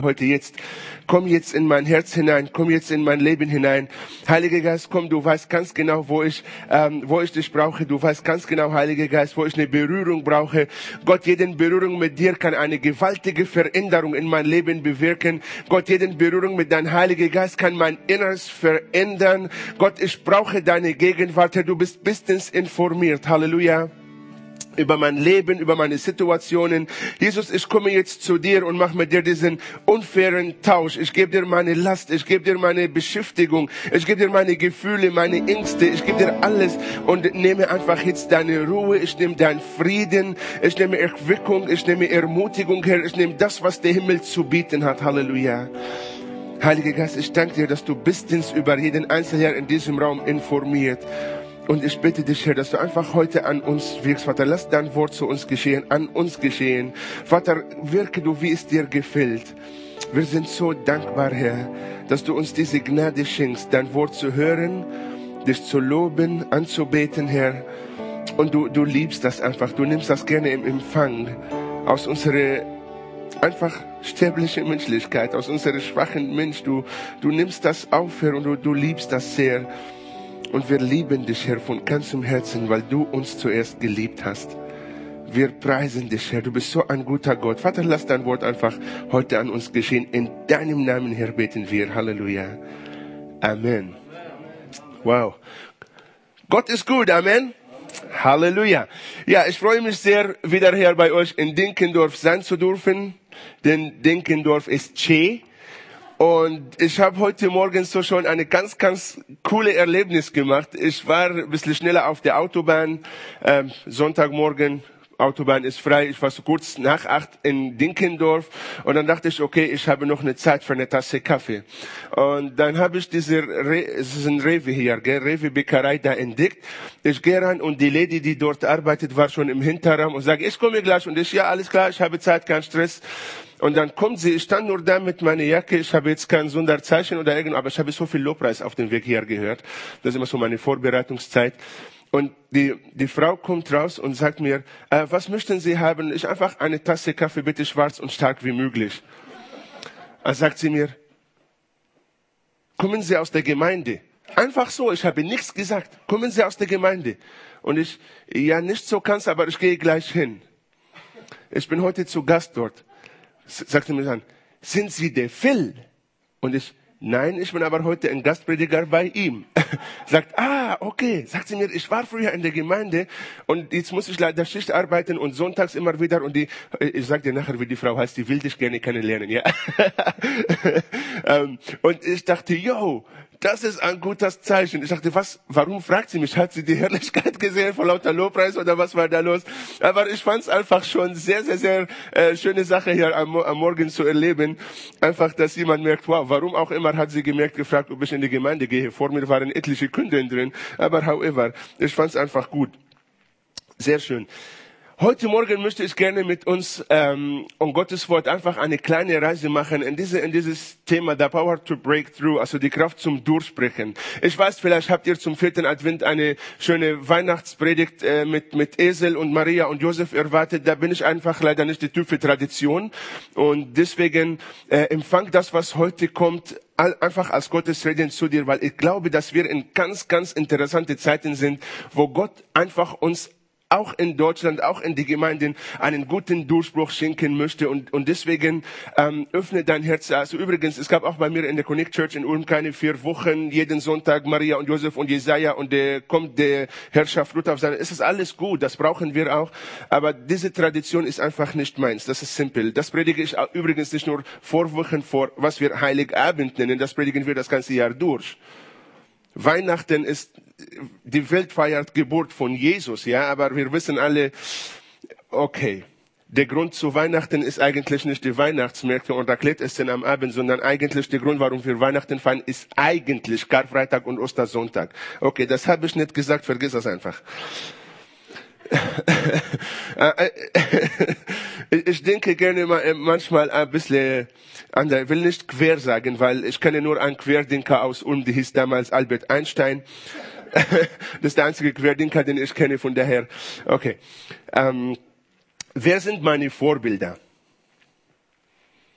heute jetzt. Komm jetzt in mein Herz hinein, komm jetzt in mein Leben hinein. Heiliger Geist, komm, du weißt ganz genau, wo ich dich brauche. Du weißt ganz genau, Heiliger Geist, wo ich eine Berührung brauche. Gott, jede Berührung mit dir kann eine gewaltige Veränderung in mein Leben bewirken. Gott, jede Berührung mit deinem Heiligen Geist kann mein Inneres verändern. Gott, ich brauche deine Gegenwart. Herr, du bist bestens informiert. Halleluja. Über mein Leben, über meine Situationen. Jesus, ich komme jetzt zu dir und mache mit dir diesen unfairen Tausch. Ich gebe dir meine Last, ich gebe dir meine Beschäftigung, ich gebe dir meine Gefühle, meine Ängste, ich gebe dir alles und nehme einfach jetzt deine Ruhe, ich nehme deinen Frieden, ich nehme Erquickung, ich nehme Ermutigung, Herr, ich nehme das, was der Himmel zu bieten hat. Halleluja. Heiliger Geist, ich danke dir, dass du bestens über jeden Einzelnen in diesem Raum informiert. Und ich bitte dich, Herr, dass du einfach heute an uns wirkst, Vater. Lass dein Wort zu uns geschehen, an uns geschehen. Vater, wirke du, wie es dir gefällt. Wir sind so dankbar, Herr, dass du uns diese Gnade schenkst, dein Wort zu hören, dich zu loben, anzubeten, Herr. Und du liebst das einfach. Du nimmst das gerne im Empfang aus unserer einfach sterblichen Menschlichkeit, aus unserer schwachen Mensch. Du nimmst das auf, Herr, und du liebst das sehr. Und wir lieben dich, Herr, von ganzem Herzen, weil du uns zuerst geliebt hast. Wir preisen dich, Herr. Du bist so ein guter Gott. Vater, lass dein Wort einfach heute an uns geschehen. In deinem Namen, Herr, beten wir. Halleluja. Amen. Wow. Gott ist gut. Amen. Halleluja. Ja, ich freue mich sehr, wieder hier bei euch in Dinkendorf sein zu dürfen. Denn Dinkendorf ist Che. Und ich habe heute Morgen so schon eine ganz, ganz coole Erlebnis gemacht. Ich war ein bisschen schneller auf der Autobahn. Sonntagmorgen, Autobahn ist frei. Ich war so kurz nach 8 in Dinkendorf. Und dann dachte ich, okay, ich habe noch eine Zeit für eine Tasse Kaffee. Und dann habe ich es ist ein Rewe hier, Rewe Bäckerei da entdeckt. Ich gehe rein und die Lady, die dort arbeitet, war schon im Hinterraum und sage, ich komme gleich. Und ich, ja, alles klar, ich habe Zeit, kein Stress. Und dann kommt sie, ich stand nur da mit meiner Jacke, ich habe jetzt kein Sonderzeichen oder irgendwas, aber ich habe so viel Lobpreis auf dem Weg hier gehört. Das ist immer so meine Vorbereitungszeit. Und die Frau kommt raus und sagt mir, was möchten Sie haben? Ich einfach eine Tasse Kaffee, bitte schwarz und stark wie möglich. Dann sagt sie mir, kommen Sie aus der Gemeinde? Einfach so, ich habe nichts gesagt. Kommen Sie aus der Gemeinde? Und ich, ja, nicht so ganz, aber ich gehe gleich hin. Ich bin heute zu Gast dort. Sagte mir dann, sind Sie der Phil? Und ich, nein, ich bin aber heute ein Gastprediger bei ihm. Sagt, okay. Sagt sie mir, ich war früher in der Gemeinde und jetzt muss ich leider Schicht arbeiten und sonntags immer wieder und ich sag dir nachher, wie die Frau heißt, die will dich gerne kennenlernen, ja. Und ich dachte, das ist ein gutes Zeichen. Ich dachte, warum fragt sie mich? Hat sie die Herrlichkeit gesehen vor lauter Lobpreis oder was war da los? Aber ich fand es einfach schon sehr, sehr, sehr schöne Sache hier am Morgen zu erleben. Einfach, dass jemand merkt, wow, warum auch immer hat sie gefragt, ob ich in die Gemeinde gehe. Vor mir waren etliche Kunden drin. Aber however, ich fand es einfach gut. Sehr schön. Heute Morgen möchte ich gerne mit uns um Gottes Wort einfach eine kleine Reise machen in dieses Thema, the power to break through, also die Kraft zum Durchbrechen. Ich weiß, vielleicht habt ihr zum 4. Advent eine schöne Weihnachtspredigt mit Esel und Maria und Josef erwartet. Da bin ich einfach leider nicht die Typ für Tradition. Und deswegen empfang das, was heute kommt, einfach als Gottes Reden zu dir, weil ich glaube, dass wir in ganz, ganz interessante Zeiten sind, wo Gott einfach uns auch in Deutschland, auch in die Gemeinden einen guten Durchbruch schenken möchte und deswegen öffne dein Herz. Also übrigens, es gab auch bei mir in der Connect Church in Ulm keine 4 Wochen, jeden Sonntag Maria und Josef und Jesaja und kommt der Herrschaft Ruth auf seine. Es ist alles gut, das brauchen wir auch, aber diese Tradition ist einfach nicht meins. Das ist simpel. Das predige ich übrigens nicht nur Vorwochen vor, was wir Heiligabend nennen, das predigen wir das ganze Jahr durch. Weihnachten ist, die Welt feiert Geburt von Jesus, ja, aber wir wissen alle, okay, der Grund zu Weihnachten ist eigentlich nicht die Weihnachtsmärkte und Raclette-Essen am Abend, sondern eigentlich der Grund, warum wir Weihnachten feiern, ist eigentlich Karfreitag und Ostersonntag. Okay, das habe ich nicht gesagt, vergiss das einfach. Ich denke gerne manchmal ein bisschen anders. Ich will nicht quer sagen, weil ich kenne nur einen Querdenker aus Ulm, der hieß damals Albert Einstein. Das ist der einzige Querdenker, den ich kenne, von daher. Okay. Wer sind meine Vorbilder?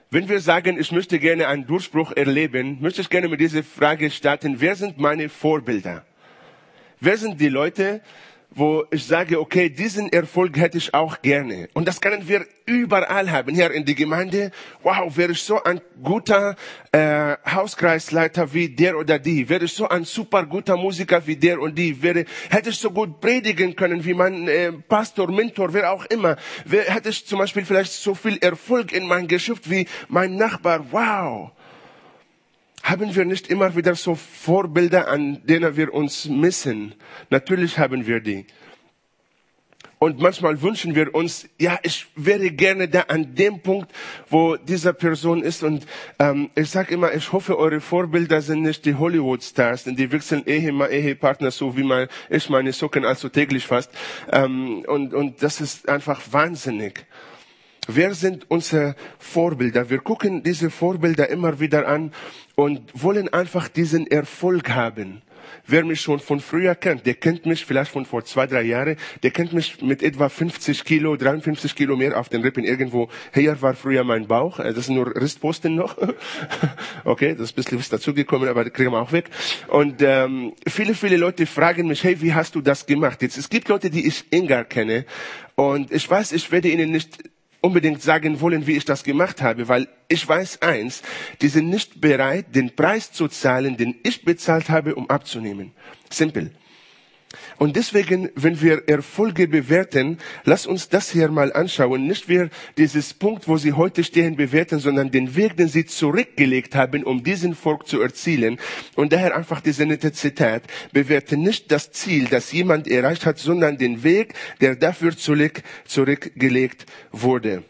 Wenn wir sagen, ich möchte gerne einen Durchbruch erleben, möchte ich gerne mit dieser Frage starten, wer sind meine Vorbilder? Wer sind die Leute, wo ich sage, okay, diesen Erfolg hätte ich auch gerne. Und das können wir überall haben. Hier in der Gemeinde, wow, wäre ich so ein guter Hauskreisleiter wie der oder die. Wäre ich so ein super guter Musiker wie der und die. Hätte ich so gut predigen können wie mein Pastor, Mentor, wer auch immer. Hätte ich zum Beispiel vielleicht so viel Erfolg in meinem Geschäft wie mein Nachbar. Wow. Haben wir nicht immer wieder so Vorbilder, an denen wir uns messen? Natürlich haben wir die. Und manchmal wünschen wir uns, ja, ich wäre gerne da an dem Punkt, wo diese Person ist. Und ich sage immer, ich hoffe, eure Vorbilder sind nicht die Hollywood-Stars, denn die wechseln Ehepartner, so wie ich meine Socken also täglich fast. Und das ist einfach wahnsinnig. Wer sind unsere Vorbilder? Wir gucken diese Vorbilder immer wieder an und wollen einfach diesen Erfolg haben. Wer mich schon von früher kennt, der kennt mich vielleicht von vor 2-3 Jahren, der kennt mich mit etwa 50 Kilo, 53 Kilo mehr auf den Rippen irgendwo. Hier war früher mein Bauch, das sind nur Ristposten noch. Okay, das ist ein bisschen was dazugekommen, aber das kriegen wir auch weg. Und viele Leute fragen mich, hey, wie hast du das gemacht? Jetzt, es gibt Leute, die ich enger kenne und ich weiß, ich werde ihnen nicht unbedingt sagen wollen, wie ich das gemacht habe, weil ich weiß eins, die sind nicht bereit, den Preis zu zahlen, den ich bezahlt habe, um abzunehmen. Simpel. Und deswegen, wenn wir Erfolge bewerten, lass uns das hier mal anschauen. Nicht wir dieses Punkt, wo sie heute stehen, bewerten, sondern den Weg, den sie zurückgelegt haben, um diesen Erfolg zu erzielen. Und daher einfach diese nette Zitat. Bewerte nicht das Ziel, das jemand erreicht hat, sondern den Weg, der dafür zurückgelegt wurde.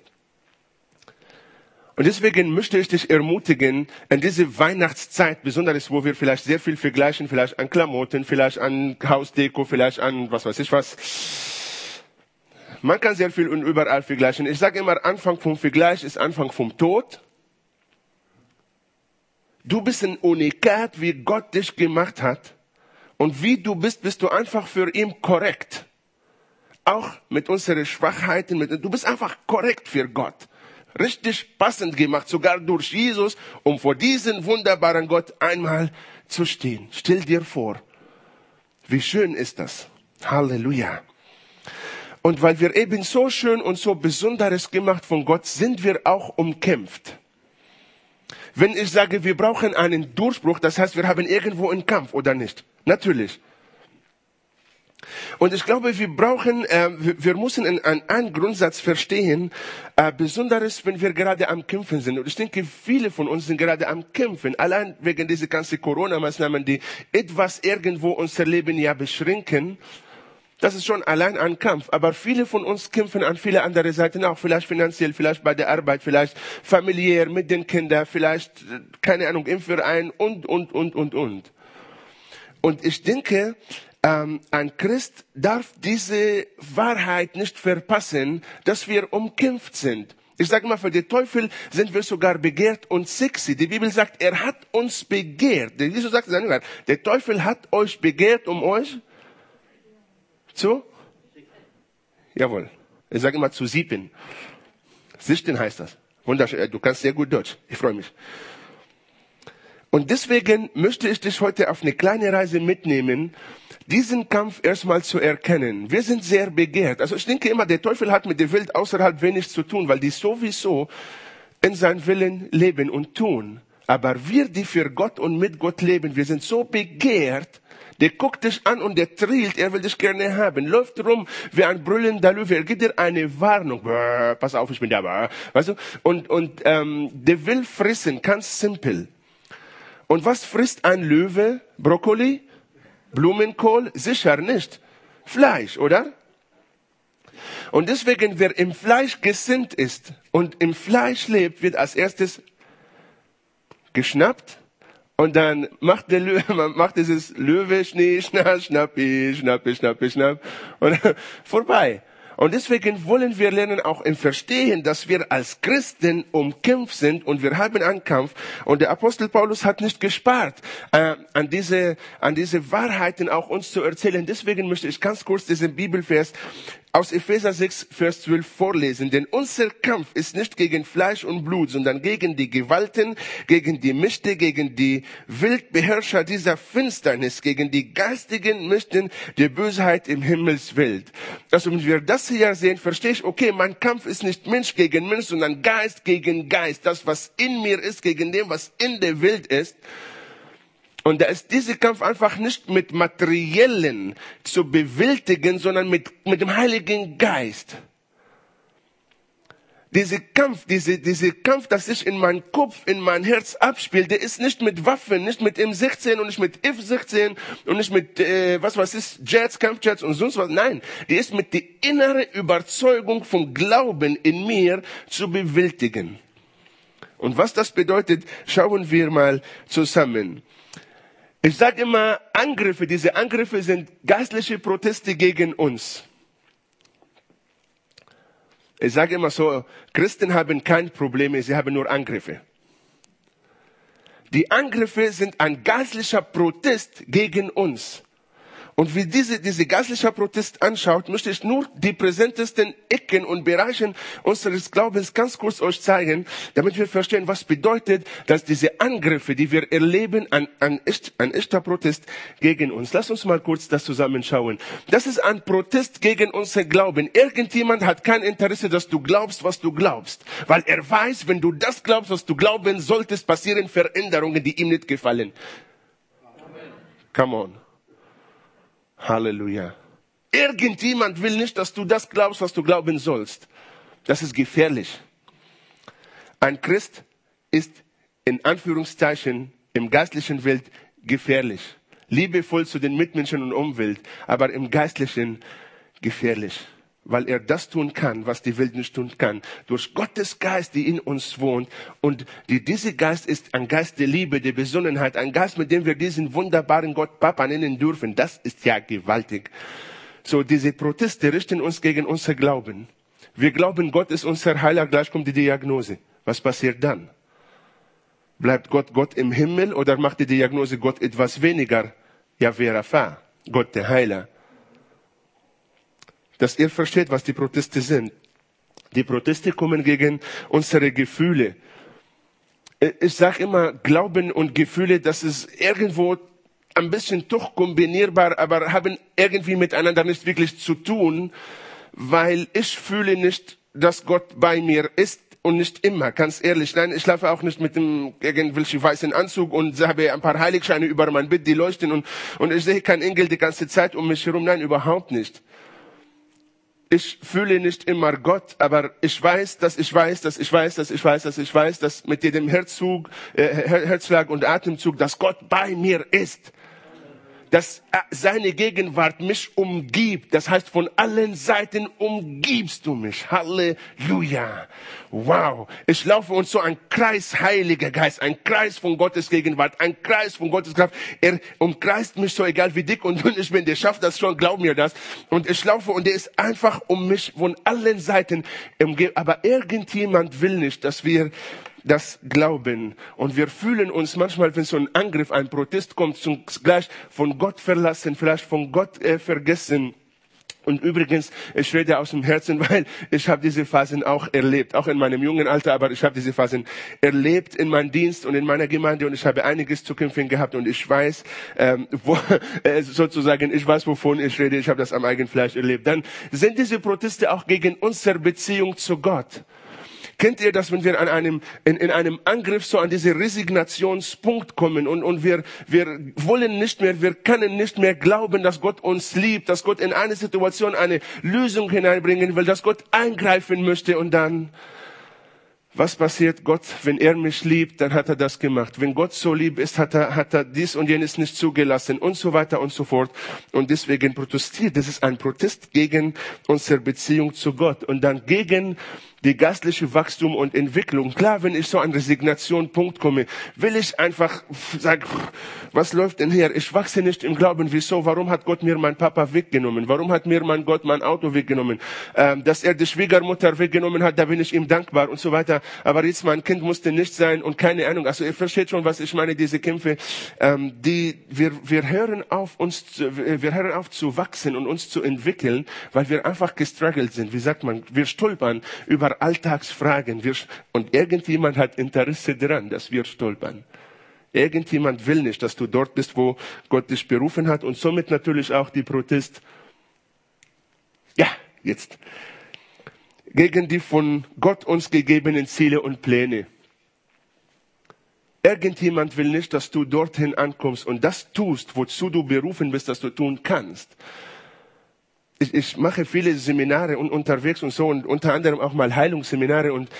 Und deswegen möchte ich dich ermutigen, in diese Weihnachtszeit, besonders wo wir vielleicht sehr viel vergleichen, vielleicht an Klamotten, vielleicht an Hausdeko, vielleicht an was weiß ich was. Man kann sehr viel und überall vergleichen. Ich sage immer, Anfang vom Vergleich ist Anfang vom Tod. Du bist ein Unikat, wie Gott dich gemacht hat. Und wie du bist, bist du einfach für ihn korrekt. Auch mit unseren Schwachheiten, du bist einfach korrekt für Gott. Richtig passend gemacht, sogar durch Jesus, um vor diesem wunderbaren Gott einmal zu stehen. Stell dir vor, wie schön ist das. Halleluja. Und weil wir eben so schön und so Besonderes gemacht von Gott, sind wir auch umkämpft. Wenn ich sage, wir brauchen einen Durchbruch, das heißt, wir haben irgendwo einen Kampf, oder nicht? Natürlich. Und ich glaube, wir müssen einen Grundsatz verstehen, besonders wenn wir gerade am Kämpfen sind. Und ich denke, viele von uns sind gerade am Kämpfen, allein wegen dieser ganzen Corona-Maßnahmen, die etwas irgendwo unser Leben ja beschränken. Das ist schon allein ein Kampf. Aber viele von uns kämpfen an viele andere Seiten auch. Vielleicht finanziell, vielleicht bei der Arbeit, vielleicht familiär, mit den Kindern, vielleicht, keine Ahnung, im Verein und. Und ich denke, ein Christ darf diese Wahrheit nicht verpassen, dass wir umkämpft sind. Ich sage mal, für den Teufel sind wir sogar begehrt und sexy. Die Bibel sagt, er hat uns begehrt. Jesus sagt, der Teufel hat euch begehrt, um euch zu? Jawohl. Ich sage immer zu sieben. Sichten heißt das. Wunderschön. Du kannst sehr gut Deutsch. Ich freue mich. Und deswegen möchte ich dich heute auf eine kleine Reise mitnehmen, diesen Kampf erstmal zu erkennen. Wir sind sehr begehrt. Also ich denke immer, der Teufel hat mit der Welt außerhalb wenig zu tun, weil die sowieso in seinem Willen leben und tun. Aber wir, die für Gott und mit Gott leben, wir sind so begehrt, der guckt dich an und der trillt, er will dich gerne haben, läuft rum wie ein brüllender Löwe, er gibt dir eine Warnung, pass auf, ich bin da, weißt du? Und der will fressen, ganz simpel. Und was frisst ein Löwe? Brokkoli? Blumenkohl? Sicher nicht. Fleisch, oder? Und deswegen, wer im Fleisch gesinnt ist und im Fleisch lebt, wird als erstes geschnappt. Und dann macht dieses Löwe, Schnee, Schnappi, Schnapp. Und vorbei. Und deswegen wollen wir lernen, auch im Verstehen, dass wir als Christen umkämpft sind und wir haben einen Kampf. Und der Apostel Paulus hat nicht gespart, an diese Wahrheiten auch uns zu erzählen. Deswegen möchte ich ganz kurz diesen Bibelvers aus Epheser 6, Vers 12 vorlesen. Denn unser Kampf ist nicht gegen Fleisch und Blut, sondern gegen die Gewalten, gegen die Mächte, gegen die Weltbeherrscher dieser Finsternis, gegen die geistigen Mächte der Bösheit im Himmelswelt. Also wenn wir das hier sehen, verstehe ich, okay, mein Kampf ist nicht Mensch gegen Mensch, sondern Geist gegen Geist. Das, was in mir ist, gegen dem, was in der Welt ist. Und da ist dieser Kampf einfach nicht mit Materiellen zu bewältigen, sondern mit dem Heiligen Geist. Dieser Kampf, das sich in meinem Kopf, in mein Herz abspielt, der ist nicht mit Waffen, nicht mit M16 und nicht mit F16 und nicht mit, Jets, Kampfjets und sonst was. Nein, die ist mit der inneren Überzeugung vom Glauben in mir zu bewältigen. Und was das bedeutet, schauen wir mal zusammen. Ich sage immer, diese Angriffe sind geistliche Proteste gegen uns. Ich sage immer so, Christen haben keine Probleme, sie haben nur Angriffe. Die Angriffe sind ein geistlicher Protest gegen uns. Und wie diese geistliche Protest anschaut, möchte ich nur die präsentesten Ecken und Bereiche unseres Glaubens ganz kurz euch zeigen, damit wir verstehen, was bedeutet, dass diese Angriffe, die wir erleben, ein echter Protest gegen uns. Lass uns mal kurz das zusammenschauen. Das ist ein Protest gegen unser Glauben. Irgendjemand hat kein Interesse, dass du glaubst, was du glaubst. Weil er weiß, wenn du das glaubst, was du glauben solltest, passieren Veränderungen, die ihm nicht gefallen. Amen. Come on. Halleluja. Irgendjemand will nicht, dass du das glaubst, was du glauben sollst. Das ist gefährlich. Ein Christ ist in Anführungszeichen im geistlichen Welt gefährlich. Liebevoll zu den Mitmenschen und Umwelt, aber im geistlichen gefährlich. Weil er das tun kann, was die Welt nicht tun kann. Durch Gottes Geist, die in uns wohnt. Und dieser Geist ist ein Geist der Liebe, der Besonnenheit. Ein Geist, mit dem wir diesen wunderbaren Gott Papa nennen dürfen. Das ist ja gewaltig. So, diese Proteste richten uns gegen unser Glauben. Wir glauben, Gott ist unser Heiler. Gleich kommt die Diagnose. Was passiert dann? Bleibt Gott im Himmel oder macht die Diagnose Gott etwas weniger? Yahweh Rapha, Gott der Heiler. Dass ihr versteht, was die Proteste sind. Die Proteste kommen gegen unsere Gefühle. Ich sage immer, Glauben und Gefühle, das ist irgendwo ein bisschen doch kombinierbar, aber haben irgendwie miteinander nicht wirklich zu tun, weil ich fühle nicht, dass Gott bei mir ist und nicht immer, ganz ehrlich. Nein, ich schlafe auch nicht mit dem irgendwelchen weißen Anzug und habe ein paar Heiligscheine über mein Bett, die leuchten und ich sehe keinen Engel die ganze Zeit um mich herum. Nein, überhaupt nicht. Ich fühle nicht immer Gott, aber ich weiß, dass mit jedem Herzschlag und Atemzug, dass Gott bei mir ist. Dass seine Gegenwart mich umgibt. Das heißt, von allen Seiten umgibst du mich. Halleluja. Wow. Ich laufe uns so ein Kreis, Heiliger Geist, ein Kreis von Gottes Gegenwart, ein Kreis von Gottes Kraft. Er umkreist mich so, egal wie dick und dünn ich bin, der schafft das schon, glaub mir das. Und ich laufe und der ist einfach um mich von allen Seiten umgeben. Aber irgendjemand will nicht, dass wir das glauben. Und wir fühlen uns manchmal, wenn so ein Angriff, ein Protest kommt, gleich von Gott verlassen, vielleicht von Gott vergessen. Und übrigens, ich rede aus dem Herzen, weil ich habe diese Phasen auch erlebt, auch in meinem jungen Alter, aber ich habe diese Phasen erlebt in meinem Dienst und in meiner Gemeinde und ich habe einiges zu kämpfen gehabt und ich weiß, ich weiß, wovon ich rede, ich habe das am eigenen Fleisch erlebt. Dann sind diese Proteste auch gegen unsere Beziehung zu Gott. Kennt ihr das, wenn wir in einem Angriff so an diesen Resignationspunkt kommen und wir wollen nicht mehr, wir können nicht mehr glauben, dass Gott uns liebt, dass Gott in eine Situation eine Lösung hineinbringen will, dass Gott eingreifen möchte und dann, was passiert Gott, wenn er mich liebt, dann hat er das gemacht. Wenn Gott so lieb ist, hat er dies und jenes nicht zugelassen und so weiter und so fort. Und deswegen protestiert. Das ist ein Protest gegen unsere Beziehung zu Gott und dann gegen die geistliche Wachstum und Entwicklung. Klar, wenn ich so an Resignation-Punkt komme, will ich einfach sagen, was läuft denn hier? Ich wachse nicht im Glauben. Wieso? Warum hat Gott mir mein Papa weggenommen? Warum hat mir mein Gott mein Auto weggenommen? Dass er die Schwiegermutter weggenommen hat, da bin ich ihm dankbar und so weiter. Aber jetzt mein Kind musste nicht sein und keine Ahnung. Also ihr versteht schon, was ich meine, diese Kämpfe. Wir hören auf zu wachsen und uns zu entwickeln, weil wir einfach gestruggelt sind. Wie sagt man? Wir stolpern über Alltagsfragen. Und irgendjemand hat Interesse daran, dass wir stolpern. Irgendjemand will nicht, dass du dort bist, wo Gott dich berufen hat. Und somit natürlich auch die Protest. Ja, jetzt. Gegen die von Gott uns gegebenen Ziele und Pläne. Irgendjemand will nicht, dass du dorthin ankommst und das tust, wozu du berufen bist, dass du tun kannst. Ich mache viele Seminare und unterwegs und so und unter anderem auch mal Heilungsseminare und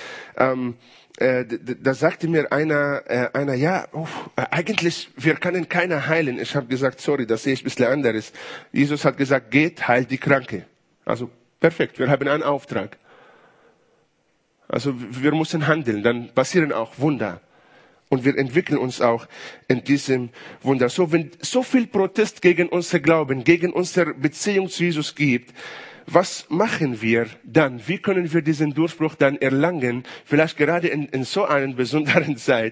da sagte mir einer, eigentlich, wir können keiner heilen. Ich habe gesagt, sorry, das sehe ich ein bisschen anderes. Jesus hat gesagt, geht, heilt die Kranke. Also perfekt, wir haben einen Auftrag. Also wir müssen handeln, dann passieren auch Wunder. Und wir entwickeln uns auch in diesem Wunder. So, wenn so viel Protest gegen unser Glauben, gegen unsere Beziehung zu Jesus gibt, was machen wir dann? Wie können wir diesen Durchbruch dann erlangen? Vielleicht gerade in so einer besonderen Zeit.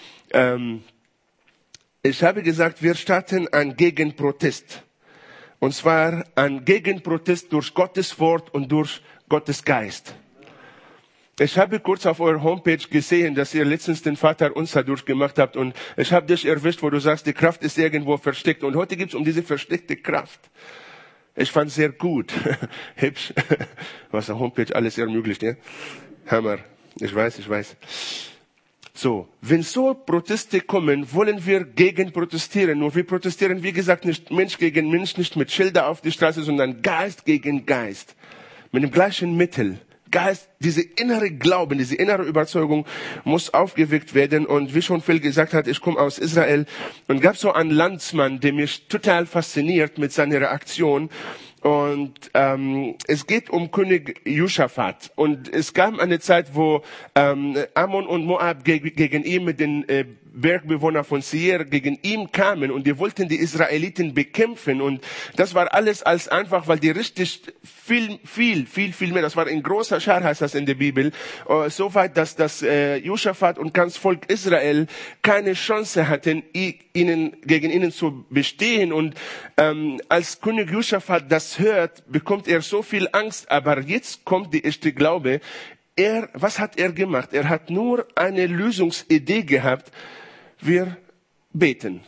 Ich habe gesagt, wir starten einen Gegenprotest. Und zwar einen Gegenprotest durch Gottes Wort und durch Gottes Geist. Ich habe kurz auf eurer Homepage gesehen, dass ihr letztens den Vater Unser durchgemacht habt und ich habe dich erwischt, wo du sagst, die Kraft ist irgendwo versteckt und heute geht es um diese versteckte Kraft. Ich fand sehr gut, hübsch, was auf Homepage alles ermöglicht, ja? Hammer, ich weiß. So, wenn so Proteste kommen, wollen wir gegen protestieren. Nur wir protestieren, wie gesagt, nicht Mensch gegen Mensch, nicht mit Schilder auf die Straße, sondern Geist gegen Geist. Mit dem gleichen Mittel. Geist, diese innere Glauben, diese innere Überzeugung muss aufgeweckt werden. Und wie schon Phil gesagt hat, ich komme aus Israel und gab so einen Landsmann, der mich total fasziniert mit seiner Reaktion. Und es geht um König Josaphat. Und es gab eine Zeit, wo Ammon und Moab gegen ihn mit den Bergbewohnern von Seir gegen ihn kamen und die wollten die Israeliten bekämpfen. Und das war alles als einfach, weil die richtig viel mehr, das war in großer Schar, heißt das in der Bibel, so weit, dass das Josaphat und ganz Volk Israel keine Chance hatten, gegen ihnen zu bestehen. Und als König Josaphat das hört, bekommt er so viel Angst. Aber jetzt kommt die echte Glaube. Was hat er gemacht? Er hat nur eine Lösungsidee gehabt. Wir beten.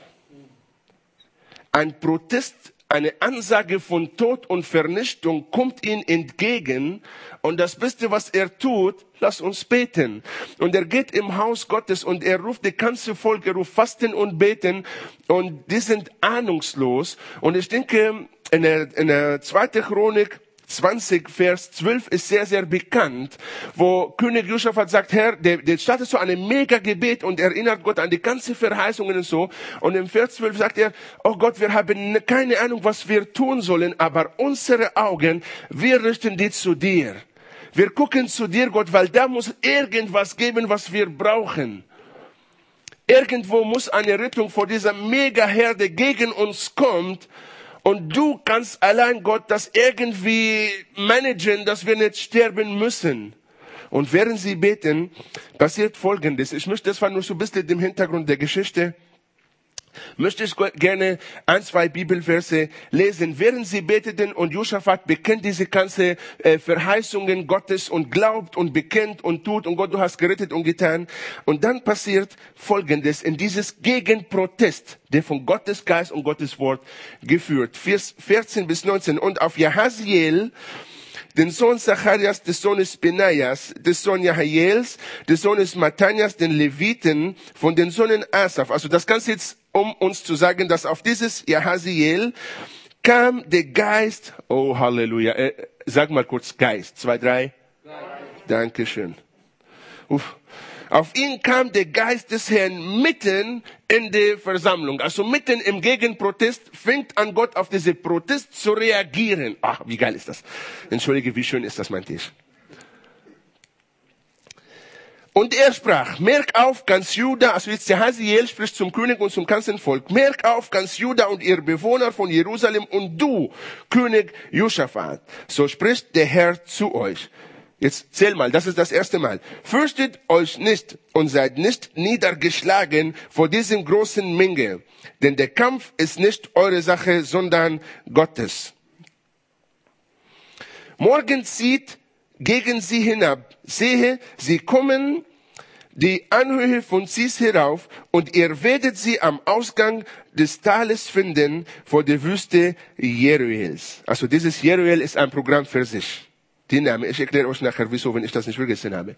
Ein Protest, eine Ansage von Tod und Vernichtung kommt ihm entgegen. Und das Beste, was er tut, lass uns beten. Und er geht im Haus Gottes und er ruft die ganze Volk, er ruft Fasten und Beten. Und die sind ahnungslos. Und ich denke, in der 2. Chronik 20, Vers 12 ist sehr, sehr bekannt, wo König Josaphat sagt, Herr, der startet so ein Mega-Gebet und erinnert Gott an die ganzen Verheißungen und so. Und im Vers 12 sagt er, oh Gott, wir haben keine Ahnung, was wir tun sollen, aber unsere Augen, wir richten die zu dir. Wir gucken zu dir, Gott, weil da muss irgendwas geben, was wir brauchen. Irgendwo muss eine Rettung vor dieser Mega-Herde gegen uns kommen. Und du kannst allein, Gott, das irgendwie managen, dass wir nicht sterben müssen. Und während sie beten, passiert Folgendes. Ich möchte das war nur so ein bisschen im Hintergrund der Geschichte. Möchte ich gerne 1, 2 Bibelverse lesen. Während sie beteten und Josaphat bekennt diese ganze Verheißungen Gottes und glaubt und bekennt und tut und Gott, du hast gerettet und getan. Und dann passiert Folgendes in dieses Gegenprotest, der von Gottes Geist und Gottes Wort geführt. Vers 14 bis 19. Und auf Jahaziel, den Sohn Zacharias, des Sohnes Benaias, des Sohn Jahaziels, des Sohnes Mattanias, den Leviten, von den Söhnen Asaph. Also das Ganze jetzt, um uns zu sagen, dass auf dieses Jahaziel kam der Geist, oh Halleluja, sag mal kurz Geist, 2, 3. Dankeschön. Auf ihn kam der Geist des Herrn mitten in der Versammlung. Also mitten im Gegenprotest fängt an Gott auf diese Protest zu reagieren. Ach, wie geil ist das. Entschuldige, wie schön ist das, mein Tisch. Und er sprach, merk auf, ganz Juda, also jetzt der Hasiel spricht zum König und zum ganzen Volk, merk auf, ganz Juda und ihr Bewohner von Jerusalem und du, König Josaphat, so spricht der Herr zu euch. Jetzt zähl mal, das ist das erste Mal. Fürchtet euch nicht und seid nicht niedergeschlagen vor diesem großen Menge, denn der Kampf ist nicht eure Sache, sondern Gottes. Morgen zieht gegen sie hinab, sehe, sie kommen die Anhöhe von Cis herauf und ihr werdet sie am Ausgang des Tales finden vor der Wüste Jeruels. Also dieses Jeruel ist ein Programm für sich. Die Name, ich erkläre euch nachher, wieso, wenn ich das nicht vergessen habe.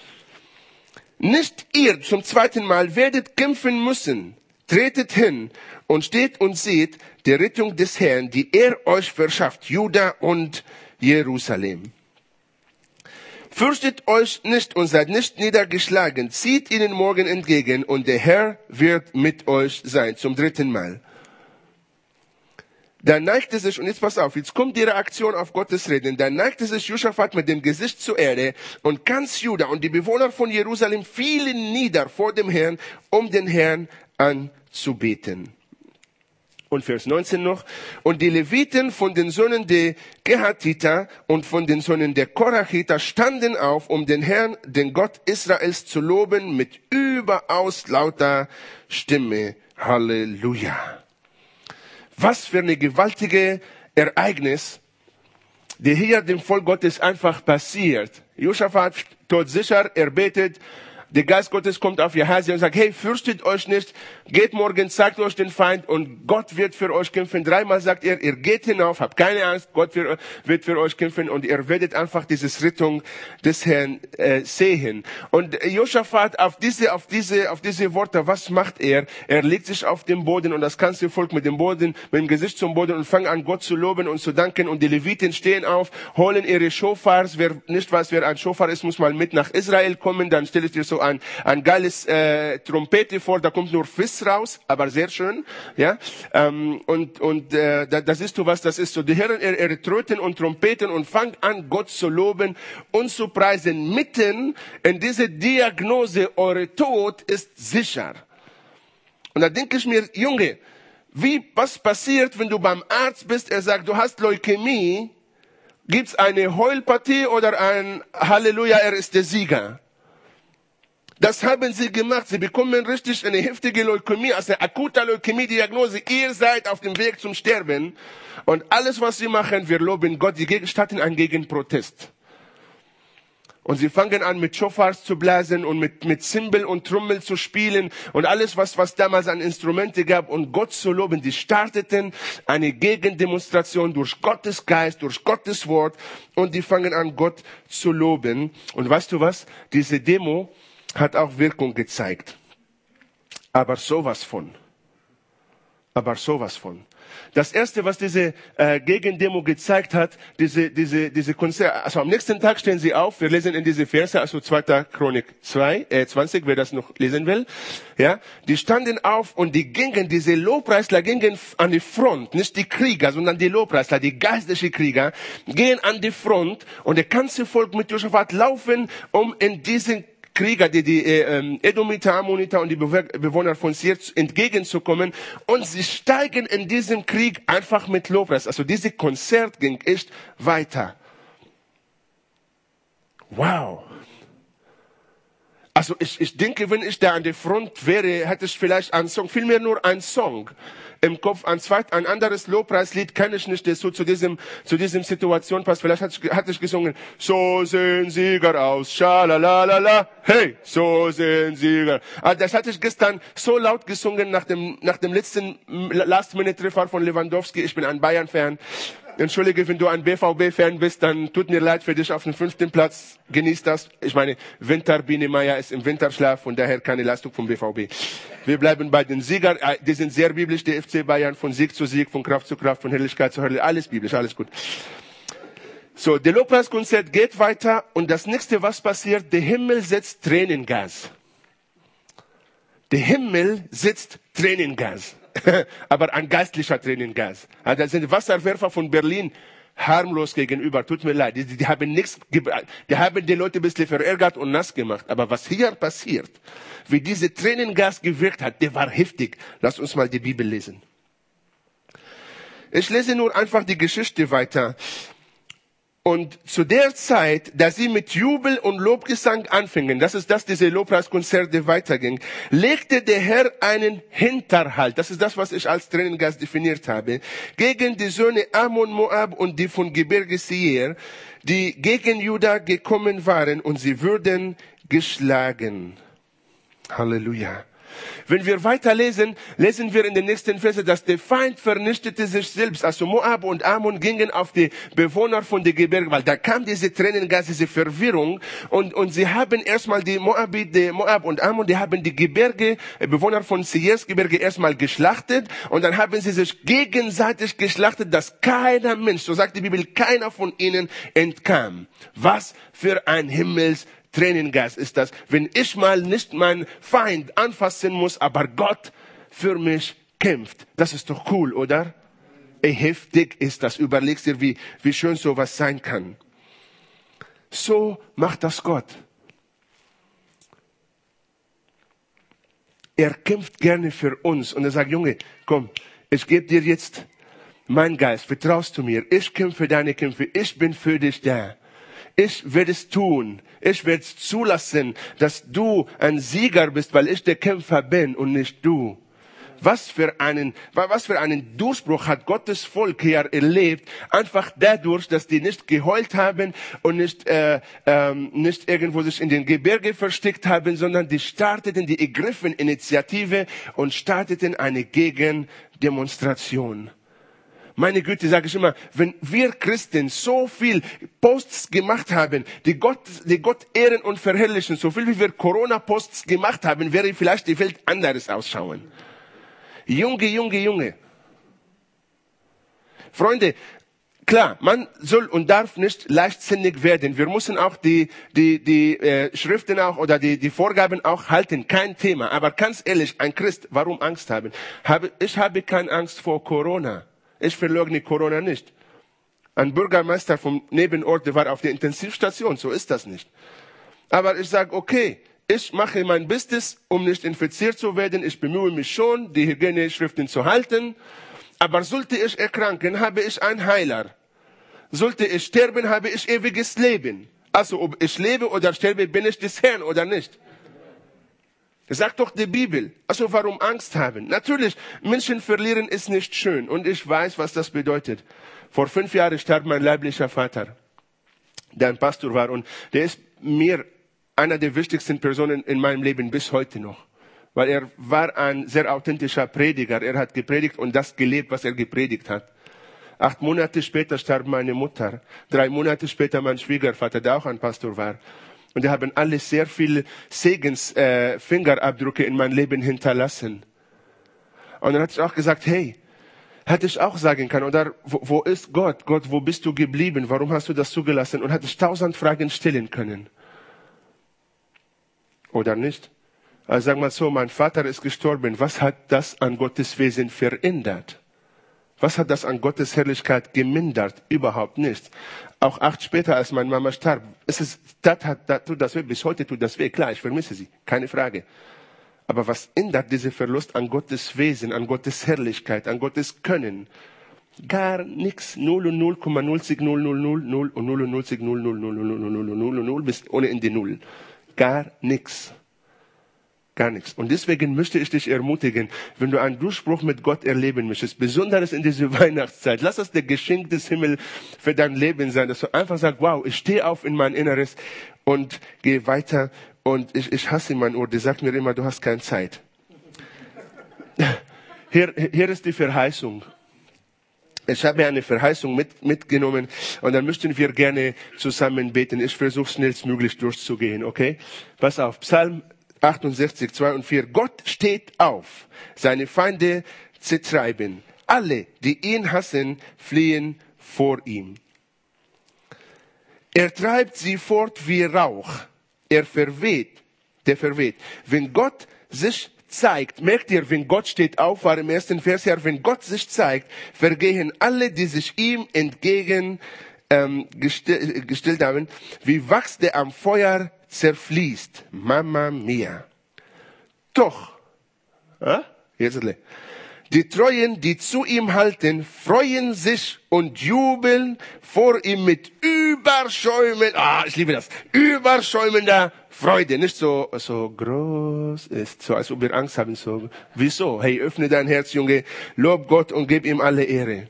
Nicht ihr zum zweiten Mal werdet kämpfen müssen. Tretet hin und steht und seht die Rettung des Herrn, die er euch verschafft, Juda und Jerusalem. Fürchtet euch nicht und seid nicht niedergeschlagen. Zieht ihnen morgen entgegen und der Herr wird mit euch sein. Zum dritten Mal. Da neigte sich, und jetzt pass auf, jetzt kommt die Reaktion auf Gottes Reden. Da neigte sich Josaphat mit dem Gesicht zur Erde und ganz Juda und die Bewohner von Jerusalem fielen nieder vor dem Herrn, um den Herrn anzubeten. Und Vers 19 noch. Und die Leviten von den Söhnen der Kehatiter und von den Söhnen der Korachiter standen auf, um den Herrn, den Gott Israels, zu loben mit überaus lauter Stimme. Halleluja. Was für eine gewaltige Ereignis, die hier dem Volk Gottes einfach passiert. Josaphat todsicher, er betet. Der Geist Gottes kommt auf Jahasia und sagt, hey, fürchtet euch nicht, geht morgen, zeigt euch den Feind und Gott wird für euch kämpfen. Dreimal sagt er, ihr geht hinauf, habt keine Angst, Gott wird für euch kämpfen und ihr werdet einfach dieses Rettung des Herrn sehen. Und Josaphat auf diese Worte, was macht er? Er legt sich auf den Boden und das ganze Volk mit dem Gesicht zum Boden und fangen an, Gott zu loben und zu danken. Und die Leviten stehen auf, holen ihre Schofars. Wer nicht weiß, wer ein Schofar ist, muss mal mit nach Israel kommen, dann stell ich dir so ein geiles Trompete vor, da kommt nur Fiss raus, aber sehr schön, ja. Da siehst du, was das ist. So die Herren tröten und trompeten und fangen an, Gott zu loben und zu preisen. Mitten in diese Diagnose, eure Tod ist sicher. Und da denke ich mir, Junge, was passiert, wenn du beim Arzt bist, er sagt, du hast Leukämie, gibt's eine Heulpartie oder ein Halleluja, er ist der Sieger? Das haben sie gemacht. Sie bekommen richtig eine heftige Leukämie, also eine akute Leukämie-Diagnose. Ihr seid auf dem Weg zum Sterben. Und alles, was sie machen, wir loben Gott. Sie starten einen Gegenprotest. Und sie fangen an, mit Schofars zu blasen und mit Zimbel und Trommel zu spielen und alles, was damals an Instrumente gab und Gott zu loben. Die starteten eine Gegendemonstration durch Gottes Geist, durch Gottes Wort und die fangen an, Gott zu loben. Und weißt du was? Diese Demo hat auch Wirkung gezeigt. Aber sowas von. Das erste, was diese Gegendemo gezeigt hat, diese Konzert, also am nächsten Tag stehen sie auf, wir lesen in diese Verse, also 2. Chronik 20, wer das noch lesen will, ja, die standen auf und diese Lobpreisler gingen an die Front, nicht die Krieger, sondern die Lobpreisler, die geistlichen Krieger, gehen an die Front und der ganze Volk mit Josaphat laufen, um in diesen Krieger, die Edomiter, Ammoniter und die Bewohner von Seir entgegenzukommen. Und sie steigen in diesem Krieg einfach mit Lobpreis. Also dieses Konzert ging echt weiter. Wow. Also ich denke, wenn ich da an der Front wäre, hätte ich vielleicht einen Song, vielmehr nur einen Song im Kopf. Ein anderes Lobpreislied kann ich nicht, das so zu diesem Situation passt. Vielleicht hatte ich gesungen, so sehen Sieger aus, schalalalala, hey, so sehen Sieger. Das hatte ich gestern so laut gesungen nach dem letzten Last-Minute-Treffer von Lewandowski. Ich bin ein Bayern-Fan. Entschuldige, wenn du ein BVB-Fan bist, dann tut mir leid für dich auf dem 5. Platz. Genieß das. Ich meine, Biene Meier ist im Winterschlaf, von daher keine Leistung vom BVB. Wir bleiben bei den Siegern. Die sind sehr biblisch, der FC Bayern, von Sieg zu Sieg, von Kraft zu Kraft, von Herrlichkeit zu Herrlichkeit. Alles biblisch, alles gut. So, der Lobpreiskonzert geht weiter und das nächste, was passiert, der Himmel setzt Tränengas. Der Himmel setzt Tränengas. Aber ein geistlicher Tränengas. Das sind Wasserwerfer von Berlin. harmlos gegenüber. Tut mir leid, die haben nichts, die haben die Leute ein bisschen verärgert und nass gemacht. Aber was hier passiert, wie diese Tränengas gewirkt hat, der war heftig. Lass uns mal die Bibel lesen. Ich lese nur einfach die Geschichte weiter. Und zu der Zeit, da sie mit Jubel und Lobgesang anfingen, das ist das, diese Lobpreiskonzerte weiterging, legte der Herr einen Hinterhalt, das ist das, was ich als Tränengas definiert habe, gegen die Söhne Ammon, Moab und die von Gebirge Seir, die gegen Juda gekommen waren, und sie wurden geschlagen. Halleluja. Wenn wir weiterlesen, lesen wir in den nächsten Versen, dass der Feind vernichtete sich selbst. Also Moab und Ammon gingen auf die Bewohner von den Gebirgen, weil da kam diese Tränengas, diese Verwirrung. Und sie haben erstmal Moab und Ammon, die haben die Bewohner von Seirs Gebirge erstmal geschlachtet. Und dann haben sie sich gegenseitig geschlachtet, dass keiner Mensch, so sagt die Bibel, keiner von ihnen entkam. Was für ein Tränengas ist das, wenn ich mal nicht meinen Feind anfassen muss, aber Gott für mich kämpft. Das ist doch cool, oder? Heftig ist das. Überlegst dir, wie schön sowas sein kann. So macht das Gott. Er kämpft gerne für uns und er sagt, Junge, komm, ich gebe dir jetzt meinen Geist, vertraust du mir? Ich kämpfe deine Kämpfe, ich bin für dich da. Ich werde es tun. Ich werde es zulassen, dass du ein Sieger bist, weil ich der Kämpfer bin und nicht du. Was für einen Durchbruch hat Gottes Volk hier erlebt, einfach dadurch, dass die nicht geheult haben und nicht irgendwo sich in den Gebirge versteckt haben, sondern die ergriffen Initiative und starteten eine Gegendemonstration. Meine Güte, sage ich immer, wenn wir Christen so viel Posts gemacht haben, die Gott ehren und verherrlichen, so viel wie wir Corona-Posts gemacht haben, wäre vielleicht die Welt anders ausschauen. Junge. Freunde, klar, man soll und darf nicht leichtsinnig werden. Wir müssen auch die Schriften auch oder die Vorgaben auch halten. Kein Thema. Aber ganz ehrlich, ein Christ, warum Angst haben? Ich habe keine Angst vor Corona. Ich verleugne Corona nicht. Ein Bürgermeister vom Nebenort, der war auf der Intensivstation. So ist das nicht. Aber ich sage, okay, ich mache mein Bestes, um nicht infiziert zu werden. Ich bemühe mich schon, die Hygieneschriften zu halten. Aber sollte ich erkranken, habe ich einen Heiler. Sollte ich sterben, habe ich ewiges Leben. Also ob ich lebe oder sterbe, bin ich des Herrn oder nicht. Sagt doch die Bibel. Also warum Angst haben? Natürlich, Menschen verlieren ist nicht schön. Und ich weiß, was das bedeutet. Vor 5 Jahren starb mein leiblicher Vater, der ein Pastor war. Und der ist mir einer der wichtigsten Personen in meinem Leben bis heute noch. Weil er war ein sehr authentischer Prediger. Er hat gepredigt und das gelebt, was er gepredigt hat. 8 Monate später starb meine Mutter. 3 Monate später mein Schwiegervater, der auch ein Pastor war. Und die haben alle sehr viele Fingerabdrücke in mein Leben hinterlassen. Und dann hat ich auch gesagt, hey, hätte ich auch sagen können, oder wo ist Gott? Gott, wo bist du geblieben? Warum hast du das zugelassen? Und hätte ich 1000 Fragen stellen können. Oder nicht? Also sagen wir so, mein Vater ist gestorben. Was hat das an Gottes Wesen verändert? Was hat das an Gottes Herrlichkeit gemindert? Überhaupt nichts. Auch 8 später, als meine Mama starb, tut das weh. Bis heute tut das weh. Klar, ich vermisse sie. Keine Frage. Aber was ändert dieser Verlust an Gottes Wesen, an Gottes Herrlichkeit, an Gottes Können? Gar nichts. 0 und 0,0 0 0 0 0 und 0 und 0 0 0 0 0 0 0 0 0 bis ohne Ende 0. Gar nichts. Gar nichts. Und deswegen möchte ich dich ermutigen, wenn du einen Durchbruch mit Gott erleben möchtest, besonders in dieser Weihnachtszeit, lass das der Geschenk des Himmels für dein Leben sein, dass du einfach sagst, wow, ich stehe auf in mein Inneres und gehe weiter. Und ich hasse mein Ohr, die sagt mir immer, du hast keine Zeit. Hier ist die Verheißung. Ich habe eine Verheißung mitgenommen und dann möchten wir gerne zusammen beten. Ich versuche schnellstmöglich durchzugehen, okay? Pass auf, Psalm 68, 2 und 4. Gott steht auf, seine Feinde zertreiben. Alle, die ihn hassen, fliehen vor ihm. Er treibt sie fort wie Rauch. Der verweht. Wenn Gott sich zeigt, merkt ihr, wenn Gott steht auf, war im ersten Vers ja, wenn Gott sich zeigt, vergehen alle, die sich ihm entgegen gestellt haben, wie Wachs, der am Feuer zerfließt. Mama mia. Doch, jetzt die Treuen, die zu ihm halten, freuen sich und jubeln vor ihm mit ich liebe das, überschäumender Freude. Nicht so groß ist, so als ob wir Angst haben, so, wieso? Hey, öffne dein Herz, Junge, lob Gott und gib ihm alle Ehre.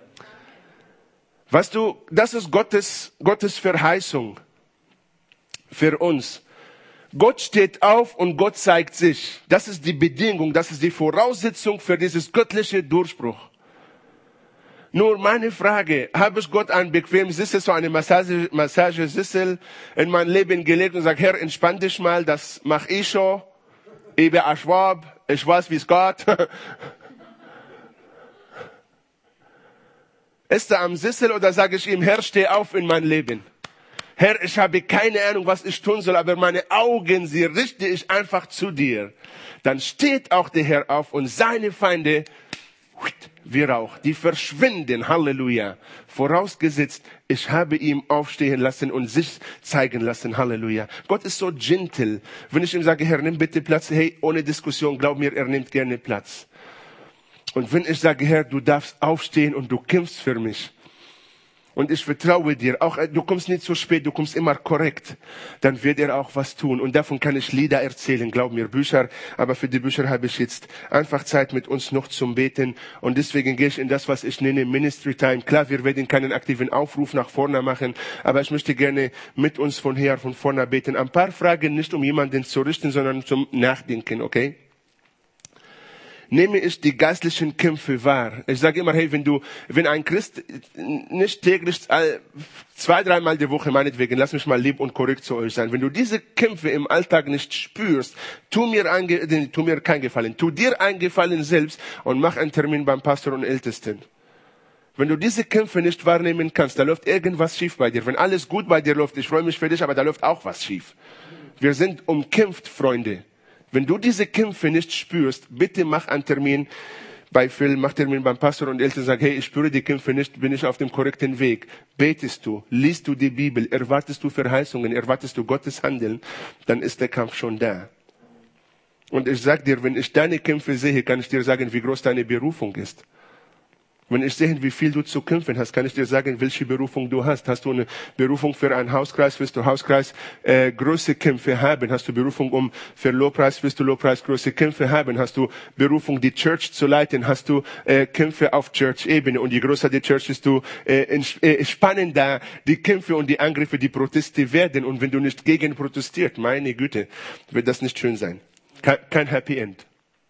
Weißt du, das ist Gottes Verheißung für uns. Gott steht auf und Gott zeigt sich. Das ist die Bedingung, das ist die Voraussetzung für dieses göttliche Durchbruch. Nur meine Frage, habe ich Gott einen bequemen Sessel, so eine Massagesessel in mein Leben gelegt und sage, Herr, entspann dich mal, das mache ich schon. Ich bin ein Schwab, ich weiß, wie es geht. Ist er am Sessel oder sage ich ihm, Herr, steh auf in mein Leben? Herr, ich habe keine Ahnung, was ich tun soll, aber meine Augen, sie richte ich einfach zu dir. Dann steht auch der Herr auf und seine Feinde, wie Rauch, die verschwinden, Halleluja. Vorausgesetzt, ich habe ihn aufstehen lassen und sich zeigen lassen, Halleluja. Gott ist so gentle. Wenn ich ihm sage, Herr, nimm bitte Platz, hey, ohne Diskussion, glaub mir, er nimmt gerne Platz. Und wenn ich sage, Herr, du darfst aufstehen und du kämpfst für mich. Und ich vertraue dir, auch du kommst nicht zu spät, du kommst immer korrekt, dann wird er auch was tun. Und davon kann ich Lieder erzählen, glaub mir, Bücher. Aber für die Bücher habe ich jetzt einfach Zeit mit uns noch zum Beten. Und deswegen gehe ich in das, was ich nenne Ministry Time. Klar, wir werden keinen aktiven Aufruf nach vorne machen, aber ich möchte gerne mit uns von vorne beten. Ein paar Fragen, nicht um jemanden zu richten, sondern zum Nachdenken, okay? Nehme ich die geistlichen Kämpfe wahr. Ich sage immer, hey, wenn ein Christ nicht täglich 2-3 Mal die Woche, meinetwegen, lass mich mal lieb und korrekt zu euch sein. Wenn du diese Kämpfe im Alltag nicht spürst, tu mir keinen Gefallen. Tu dir einen Gefallen selbst und mach einen Termin beim Pastor und Ältesten. Wenn du diese Kämpfe nicht wahrnehmen kannst, da läuft irgendwas schief bei dir. Wenn alles gut bei dir läuft, ich freue mich für dich, aber da läuft auch was schief. Wir sind umkämpft, Freunde. Wenn du diese Kämpfe nicht spürst, bitte mach einen Termin bei Phil, mach Termin beim Pastor und Eltern, sag, hey, ich spüre die Kämpfe nicht, bin ich auf dem korrekten Weg. Betest du, liest du die Bibel, erwartest du Verheißungen, erwartest du Gottes Handeln, dann ist der Kampf schon da. Und ich sag dir, wenn ich deine Kämpfe sehe, kann ich dir sagen, wie groß deine Berufung ist. Wenn ich sehe, wie viel du zu kämpfen hast, kann ich dir sagen, welche Berufung du hast. Hast du eine Berufung für einen Hauskreis, wirst du Hauskreis große Kämpfe haben. Hast du Berufung für Lobpreis, wirst du Lobpreis große Kämpfe haben. Hast du Berufung, die Church zu leiten, hast du Kämpfe auf Church-Ebene. Und je größer die Church ist, du spannender die Kämpfe und die Angriffe, die Proteste werden. Und wenn du nicht gegen protestiert, meine Güte, wird das nicht schön sein. Kein Happy End.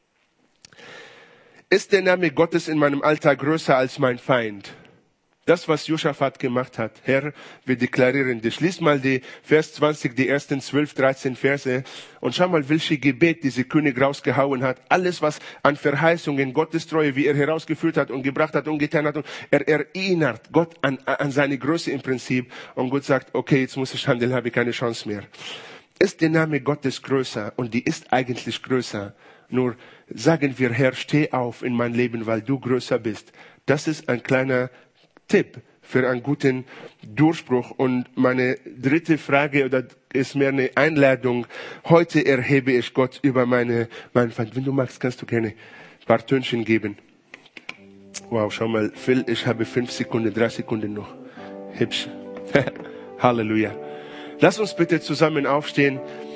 Ist der Name Gottes in meinem Alltag größer als mein Feind? Das, was Josaphat gemacht hat. Herr, wir deklarieren dich. Lies mal die Vers 20, die ersten 12, 13 Verse und schau mal, welche Gebet diese König rausgehauen hat. Alles, was an Verheißungen, Gottes Treue, wie er herausgeführt hat und gebracht hat und getan hat. Und er erinnert Gott an seine Größe im Prinzip. Und Gott sagt, okay, jetzt muss ich handeln, habe ich keine Chance mehr. Ist der Name Gottes größer? Und die ist eigentlich größer. Nur sagen wir, Herr, steh auf in mein Leben, weil du größer bist. Das ist ein kleiner Tipp für einen guten Durchbruch. Und meine dritte Frage, oder ist mehr eine Einladung. Heute erhebe ich Gott über meinen Feind. Wenn du magst, kannst du gerne ein paar Tönchen geben. Wow, schau mal, Phil, ich habe 5 Sekunden, 3 Sekunden noch. Hübsch. Halleluja. Lass uns bitte zusammen aufstehen.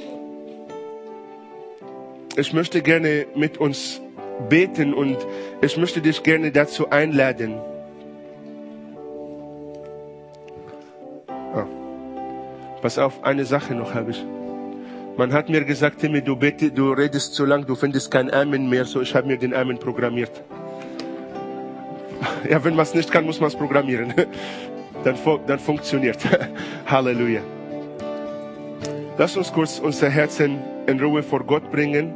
Ich möchte gerne mit uns beten und ich möchte dich gerne dazu einladen. Pass auf, eine Sache noch habe ich. Man hat mir gesagt, Timmy, du redest zu lang, du findest kein Amen mehr, so ich habe mir den Amen programmiert. Ja, wenn man es nicht kann, muss man es programmieren. Dann funktioniert. Halleluja. Lass uns kurz unser Herzen in Ruhe vor Gott bringen.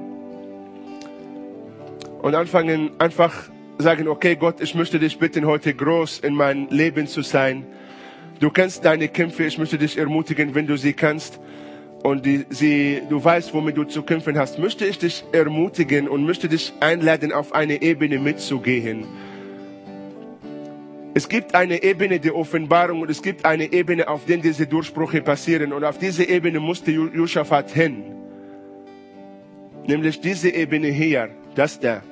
Und anfangen, einfach sagen, okay Gott, ich möchte dich bitten, heute groß in mein Leben zu sein. Du kennst deine Kämpfe, ich möchte dich ermutigen, wenn du sie kannst. und du weißt, womit du zu kämpfen hast, möchte ich dich ermutigen und möchte dich einladen, auf eine Ebene mitzugehen. Es gibt eine Ebene der Offenbarung und es gibt eine Ebene, auf der diese Durchbrüche passieren. Und auf diese Ebene musste Josaphat hin. Nämlich diese Ebene hier, das da.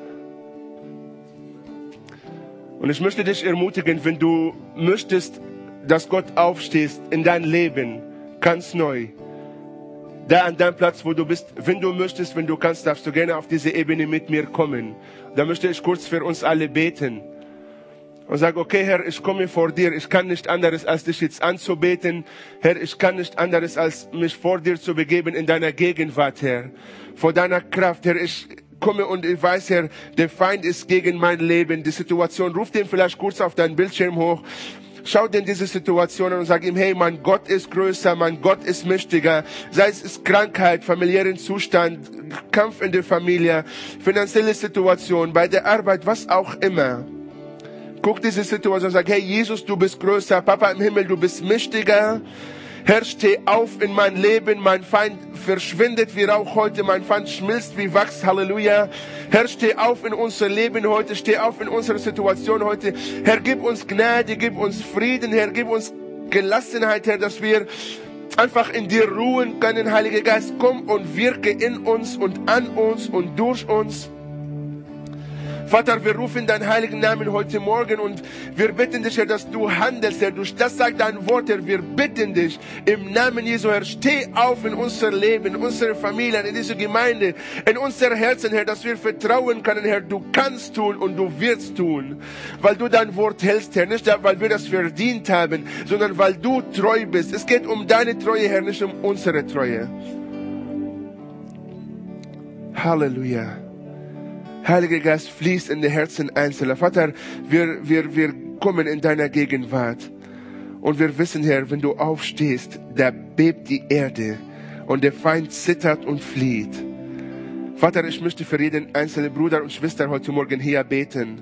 Und ich möchte dich ermutigen, wenn du möchtest, dass Gott aufstehst in dein Leben, ganz neu. Da an deinem Platz, wo du bist, wenn du möchtest, wenn du kannst, darfst du gerne auf diese Ebene mit mir kommen. Da möchte ich kurz für uns alle beten. Und sag, okay, Herr, ich komme vor dir. Ich kann nicht anderes, als dich jetzt anzubeten. Herr, ich kann nicht anderes, als mich vor dir zu begeben in deiner Gegenwart, Herr. Vor deiner Kraft, Herr. Ich komme und ich weiß, Herr, der Feind ist gegen mein Leben. Die Situation, ruf den vielleicht kurz auf deinen Bildschirm hoch. Schau dir diese Situation an und sag ihm, hey, mein Gott ist größer, mein Gott ist mächtiger. Sei es Krankheit, familiären Zustand, Kampf in der Familie, finanzielle Situation, bei der Arbeit, was auch immer. Guck diese Situation und sag, hey Jesus, du bist größer, Papa im Himmel, du bist mächtiger. Herr, steh auf in mein Leben, mein Feind verschwindet wie Rauch heute, mein Feind schmilzt wie Wachs, Halleluja. Herr, steh auf in unser Leben heute, steh auf in unsere Situation heute. Herr, gib uns Gnade, gib uns Frieden, Herr, gib uns Gelassenheit, Herr, dass wir einfach in dir ruhen können, Heiliger Geist. Komm und wirke in uns und an uns und durch uns. Vater, wir rufen deinen heiligen Namen heute Morgen und wir bitten dich, Herr, dass du handelst, Herr. Das sagt dein Wort, Herr. Wir bitten dich im Namen Jesu, Herr. Steh auf in unser Leben, in unsere Familien, in diese Gemeinde, in unser Herzen, Herr, dass wir vertrauen können, Herr. Du kannst tun und du wirst tun, weil du dein Wort hältst, Herr. Nicht, weil wir das verdient haben, sondern weil du treu bist. Es geht um deine Treue, Herr, nicht um unsere Treue. Halleluja. Heiliger Geist, fließt in die Herzen Einzelner. Vater, wir kommen in deiner Gegenwart. Und wir wissen, Herr, wenn du aufstehst, da bebt die Erde und der Feind zittert und flieht. Vater, ich möchte für jeden einzelnen Bruder und Schwester heute Morgen hier beten.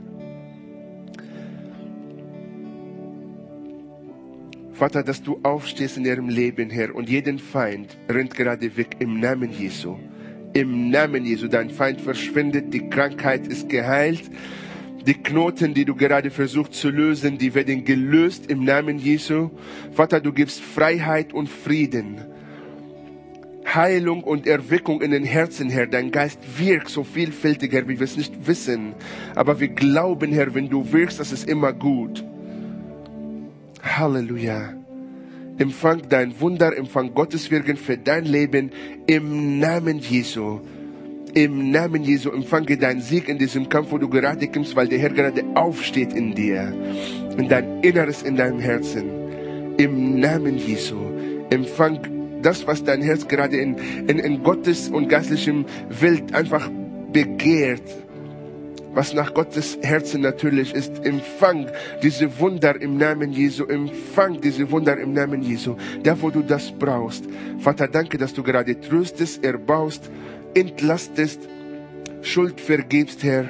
Vater, dass du aufstehst in ihrem Leben, Herr, und jeden Feind rennt gerade weg im Namen Jesu. Im Namen Jesu, dein Feind verschwindet, die Krankheit ist geheilt. Die Knoten, die du gerade versuchst zu lösen, die werden gelöst im Namen Jesu. Vater, du gibst Freiheit und Frieden. Heilung und Erweckung in den Herzen, Herr. Dein Geist wirkt so vielfältig, Herr, wie wir es nicht wissen. Aber wir glauben, Herr, wenn du wirkst, das ist immer gut. Halleluja. Empfang dein Wunder, empfang Gottes Wirken für dein Leben im Namen Jesu. Im Namen Jesu empfange deinen Sieg in diesem Kampf, wo du gerade kämpfst, weil der Herr gerade aufsteht in dir, in dein Inneres, in deinem Herzen. Im Namen Jesu empfang das, was dein Herz gerade in Gottes und geistlichem Welt einfach begehrt. Was nach Gottes Herzen natürlich ist, empfang diese Wunder im Namen Jesu, empfang diese Wunder im Namen Jesu, da wo du das brauchst. Vater, danke, dass du gerade tröstest, erbaust, entlastest, Schuld vergibst, Herr.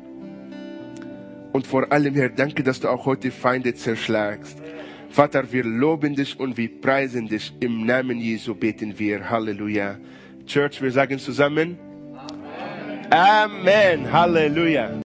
Und vor allem, Herr, danke, dass du auch heute Feinde zerschlagst. Vater, wir loben dich und wir preisen dich. Im Namen Jesu beten wir. Halleluja. Church, wir sagen zusammen, Amen. Halleluja.